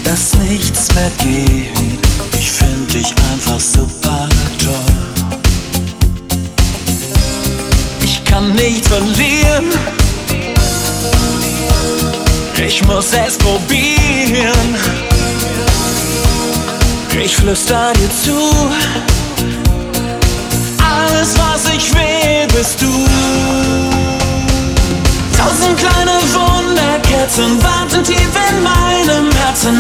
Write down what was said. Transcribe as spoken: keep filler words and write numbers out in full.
dass nichts mehr geht. Ich find dich einfach super toll. Ich kann nicht verlieren, ich muss es probieren. Ich flüster dir zu,